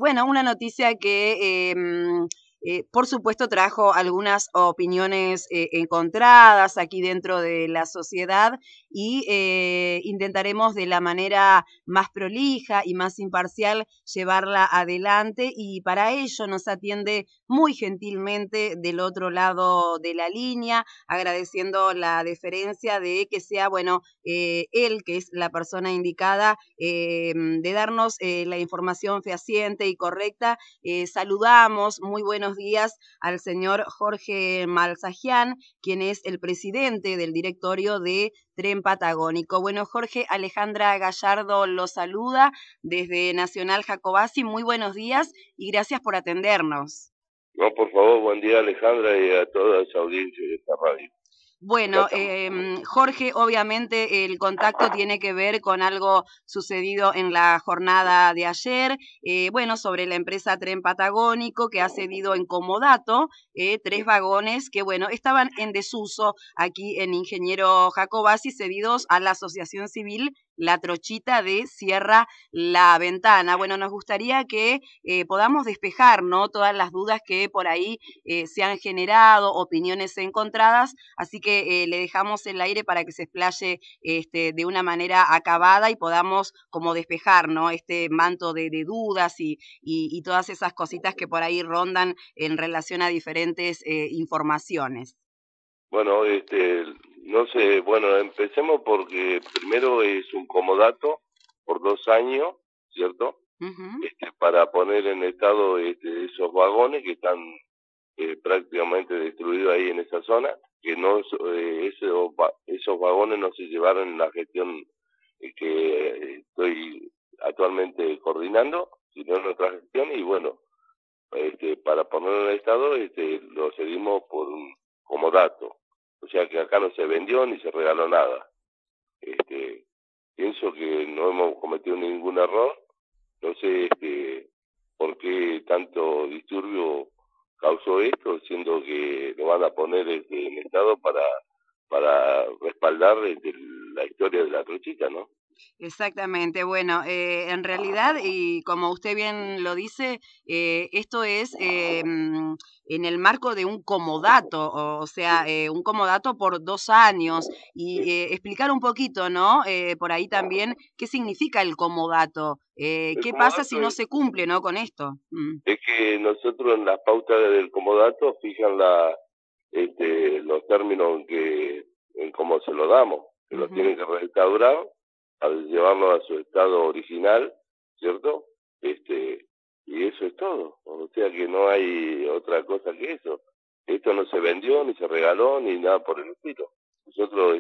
bueno, una noticia que por supuesto trajo algunas opiniones encontradas aquí dentro de la sociedad y intentaremos de la manera más prolija y más imparcial llevarla adelante, y para ello nos atiende muy gentilmente del otro lado de la línea, agradeciendo la deferencia de que sea, bueno, él, que es la persona indicada, de darnos la información fehaciente y correcta. Saludamos, muy buenos días, al señor Jorge Malzagian, quien es el presidente del directorio de Tren Patagónico. Bueno, Jorge, Alejandra Gallardo lo saluda desde Nacional Jacobasi. Muy buenos días y gracias por atendernos. No, por favor, buen día, Alejandra, y a toda esa audiencia de esta radio. Bueno, Jorge, obviamente el contacto tiene que ver con algo sucedido en la jornada de ayer, bueno, sobre la empresa Tren Patagónico, que ha cedido en comodato 3 vagones que, bueno, estaban en desuso aquí en Ingeniero Jacobasi, cedidos a la Asociación Civil La Trochita de Sierra La Ventana. Bueno, nos gustaría que podamos despejar, ¿no?, todas las dudas que por ahí se han generado, opiniones encontradas, así que le dejamos el aire para que se explaye de una manera acabada y podamos como despejar, ¿no?, este manto de dudas y todas esas cositas que por ahí rondan en relación a diferentes informaciones. Bueno, no sé, bueno, empecemos porque primero es un comodato por 2 años, ¿cierto? Para poner en estado esos vagones que están prácticamente destruidos ahí en esa zona, que no esos vagones no se llevaron en la gestión que estoy actualmente coordinando, sino en otra gestión, y bueno, para ponerlo en estado lo cedimos por un comodato, o sea que acá no se vendió ni se regaló nada. Pienso que no hemos cometido ningún error, no sé por qué tanto disturbio causó esto, siendo que lo van a poner en estado para respaldar la historia de la trochita, ¿no? Exactamente, bueno, en realidad, y como usted bien lo dice, esto es en el marco de un comodato, o sea, un comodato por 2 años, y explicar un poquito, ¿no?, por ahí también, qué significa el comodato, El qué pasa si comodato no se cumple, ¿no?, con esto. es que nosotros en las pautas del comodato fijan los términos en cómo se lo damos, que lo tienen que restaurar al llevarlo a su estado original, ¿cierto? Y eso es todo, o sea que no hay otra cosa que eso. Esto no se vendió, ni se regaló, ni nada por el estilo. Nosotros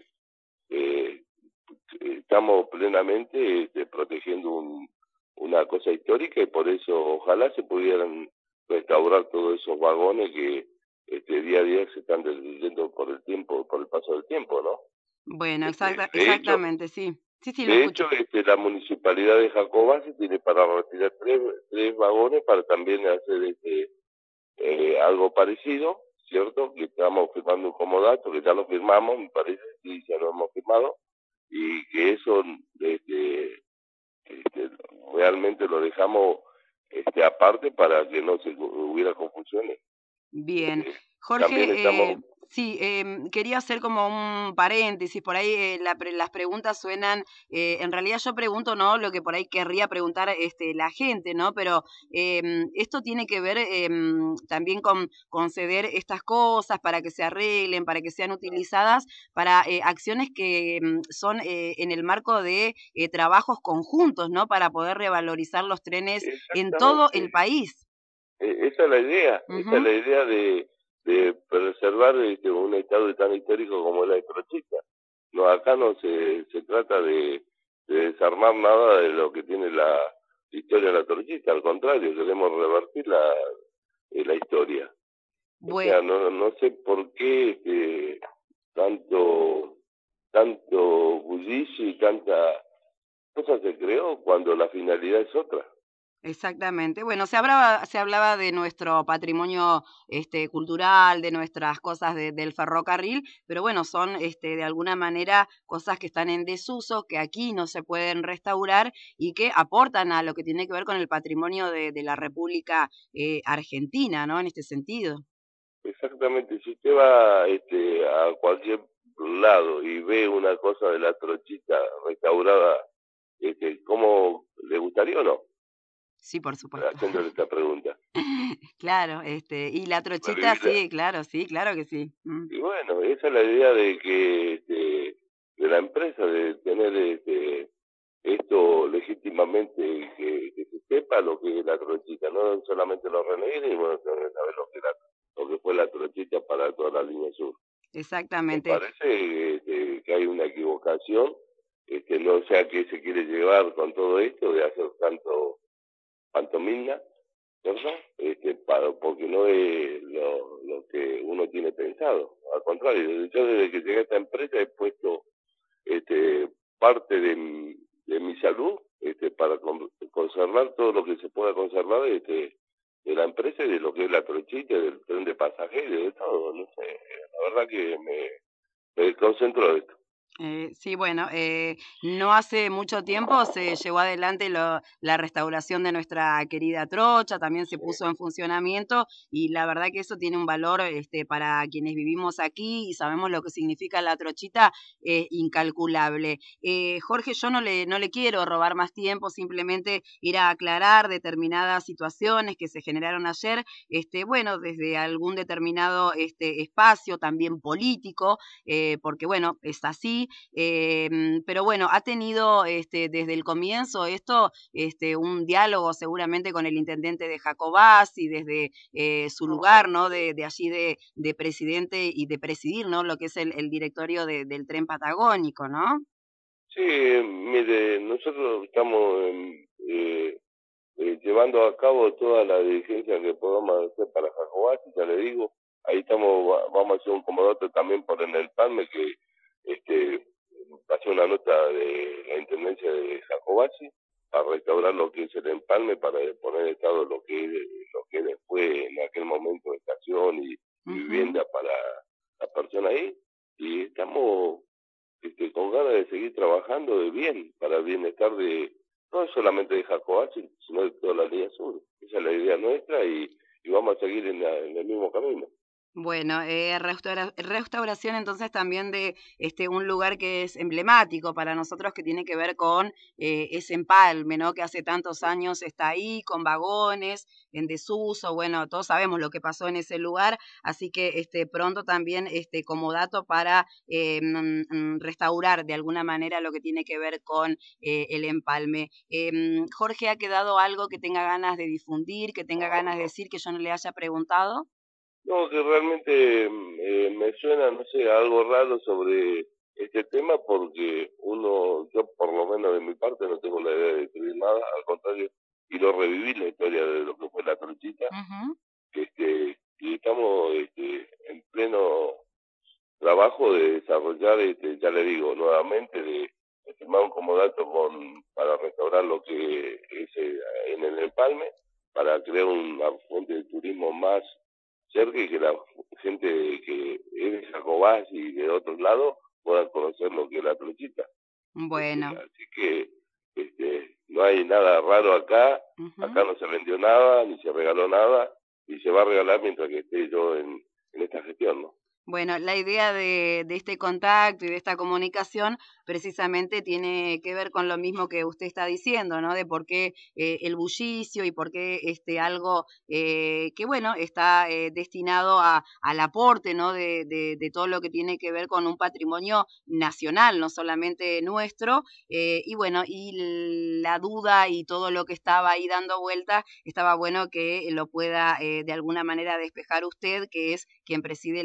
eh, estamos plenamente protegiendo una cosa histórica, y por eso ojalá se pudieran restaurar todos esos vagones que día a día se están destruyendo por el tiempo, por el paso del tiempo, ¿no? Bueno, De hecho, exactamente, sí. Sí, sí, lo escucho. la municipalidad de Jacobasi tiene para retirar tres vagones para también hacer algo parecido, ¿cierto? Que estamos firmando un comodato, que ya lo firmamos, me parece, sí, ya lo hemos firmado, y que eso realmente lo dejamos aparte para que no se hubiera confusiones. Bien. También Jorge, estamos. sí, quería hacer como un paréntesis, por ahí las preguntas suenan, en realidad yo pregunto, ¿no?, lo que por ahí querría preguntar la gente, ¿no?, pero esto tiene que ver también con conceder estas cosas para que se arreglen, para que sean utilizadas para acciones que son en el marco de trabajos conjuntos, ¿no?, para poder revalorizar los trenes en todo el Exactamente. país. Esa es la idea, esa es Ujú. la idea de preservar un estado tan histórico como la de Trochita. No, acá no se trata de desarmar nada de lo que tiene la historia de la Trochita, al contrario, queremos revertir la historia. O Bue- sea, no sé por qué tanto bullicio y tanta cosa se creó cuando la finalidad es otra. Exactamente. Bueno, se hablaba de nuestro patrimonio cultural, de nuestras cosas del ferrocarril, pero bueno, son de alguna manera cosas que están en desuso, que aquí no se pueden restaurar y que aportan a lo que tiene que ver con el patrimonio de la República Argentina, ¿no? En este sentido. Exactamente, si usted va a cualquier lado y ve una cosa de la trochita restaurada, ¿cómo le gustaría o no? Sí, por supuesto. Haciéndole esta pregunta. Claro, y la trochita, Revivirla. sí, claro que sí. Mm. Y bueno, esa es la idea de que de la empresa, de tener esto legítimamente, que se sepa lo que es la trochita, no solamente los renegades, y bueno, también saber lo que fue la trochita para toda la línea sur. Me Exactamente. parece que hay una equivocación, no sé a qué se quiere llevar con todo esto de hacer tanto pantomima, ¿verdad? Porque no es lo que uno tiene pensado. Al contrario, yo desde que llegué a esta empresa he puesto parte de mi salud para conservar todo lo que se pueda conservar de la empresa y de lo que es la trochita, del tren de pasajeros, de todo. No sé, la verdad que me concentro de esto. Sí, bueno, no hace mucho tiempo se llevó adelante la restauración de nuestra querida trocha, también se Sí. puso en funcionamiento y la verdad que eso tiene un valor para quienes vivimos aquí y sabemos lo que significa la trochita, incalculable. Jorge, yo no le quiero robar más tiempo, simplemente ir a aclarar determinadas situaciones que se generaron ayer, bueno, desde algún determinado espacio también político, porque bueno, es así, pero bueno, ha tenido desde el comienzo esto un diálogo seguramente con el intendente de Jacobacci, desde su lugar, ¿no? De allí de presidente y de presidir, ¿no? Lo que es el directorio del tren patagónico, ¿no? Sí, mire, nosotros estamos llevando a cabo toda la diligencia que podamos hacer para Jacobacci, ya le digo, ahí vamos a hacer un comodato también por en el PALME que este, pasó una nota de la Intendencia de Jacobacci para restaurar lo que es el empalme, para poner en estado lo que fue en aquel momento estación y Ujú. vivienda para las personas ahí, y estamos con ganas de seguir trabajando de bien, para el bienestar de no solamente de Jacobacci, sino de toda la línea sur. Esa es la idea nuestra y vamos a seguir en el mismo camino. Bueno, restauración entonces también de un lugar que es emblemático para nosotros que tiene que ver con ese empalme, ¿no? Que hace tantos años está ahí, con vagones, en desuso, bueno, todos sabemos lo que pasó en ese lugar, así que pronto también como dato para restaurar de alguna manera lo que tiene que ver con el empalme. Jorge, ¿ha quedado algo que tenga ganas de difundir, que tenga ganas de decir que yo no le haya preguntado? No, que realmente me suena, no sé, algo raro sobre este tema porque yo por lo menos de mi parte no tengo la idea de escribir nada, al contrario, quiero revivir la historia de lo que fue la trochita, Ujú. y estamos en pleno trabajo de desarrollar, ya le digo nuevamente, de firmar un comodato para restaurar lo que es en el empalme, para crear una fuente de turismo más cerca y que la gente que es de Jacobás y de otros lados puedan conocer lo que es la trochita. Bueno, Así que no hay nada raro acá ujú. no se vendió nada, ni se regaló nada, y se va a regalar mientras que esté yo en esta gestión, ¿no? Bueno, la idea de este contacto y de esta comunicación precisamente tiene que ver con lo mismo que usted está diciendo, ¿no? De por qué el bullicio y por qué algo que, bueno, está destinado al aporte, ¿no? De todo lo que tiene que ver con un patrimonio nacional, no solamente nuestro. Y bueno, y la duda y todo lo que estaba ahí dando vuelta, estaba bueno que lo pueda de alguna manera despejar usted, que es quien preside el directorio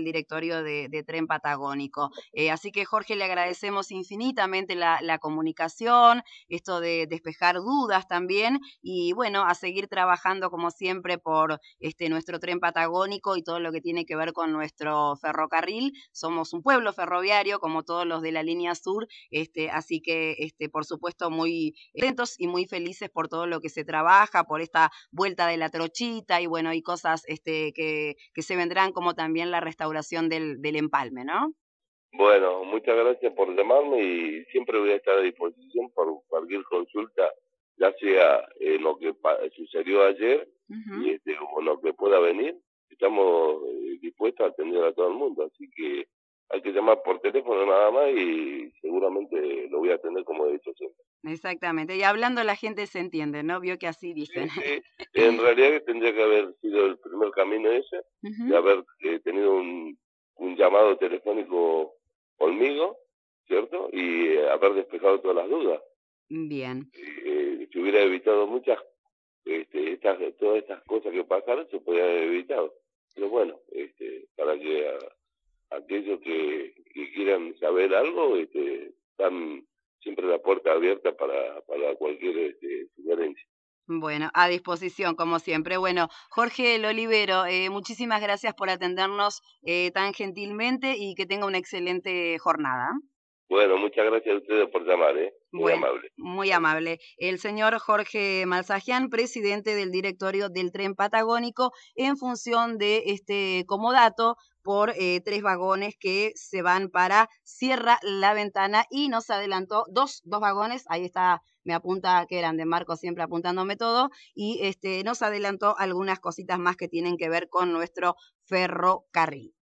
directorio de Tren Patagónico. Así que, Jorge, le agradecemos infinitamente la comunicación, esto de despejar dudas también, y bueno, a seguir trabajando como siempre por nuestro tren patagónico y todo lo que tiene que ver con nuestro ferrocarril. Somos un pueblo ferroviario, como todos los de la línea sur, así que, por supuesto, muy contentos y muy felices por todo lo que se trabaja, por esta vuelta de la trochita y bueno, y cosas que se vendrán, como también la restauración del empalme, ¿no? Bueno, muchas gracias por llamarme y siempre voy a estar a disposición por cualquier consulta, ya sea lo que sucedió ayer y o lo que pueda venir. Estamos dispuestos a atender a todo el mundo, así que hay que llamar por teléfono nada más y seguramente lo voy a atender como he dicho siempre. Exactamente, y hablando la gente se entiende, ¿no? Vio que así dicen. Sí, en realidad tendría que haber sido el primer camino ese, de haber tenido un llamado telefónico conmigo, ¿cierto? Y haber despejado todas las dudas. Bien. Se hubiera evitado muchas, todas estas cosas que pasaron se podían haber evitado. Pero bueno, para que aquellos que quieran saber algo, están siempre la puerta abierta para cualquier sugerencia. Bueno, a disposición, como siempre. Bueno, Jorge Lolivero, muchísimas gracias por atendernos tan gentilmente y que tenga una excelente jornada. Bueno, muchas gracias a ustedes por llamar, muy Bueno, amable. muy amable. El señor Jorge Malsajian, presidente del directorio del Tren Patagónico, en función de este comodato por 3 vagones que se van para Sierra La Ventana, y nos adelantó dos vagones, ahí está, me apunta que eran de Marco, siempre apuntándome todo, y nos adelantó algunas cositas más que tienen que ver con nuestro ferrocarril.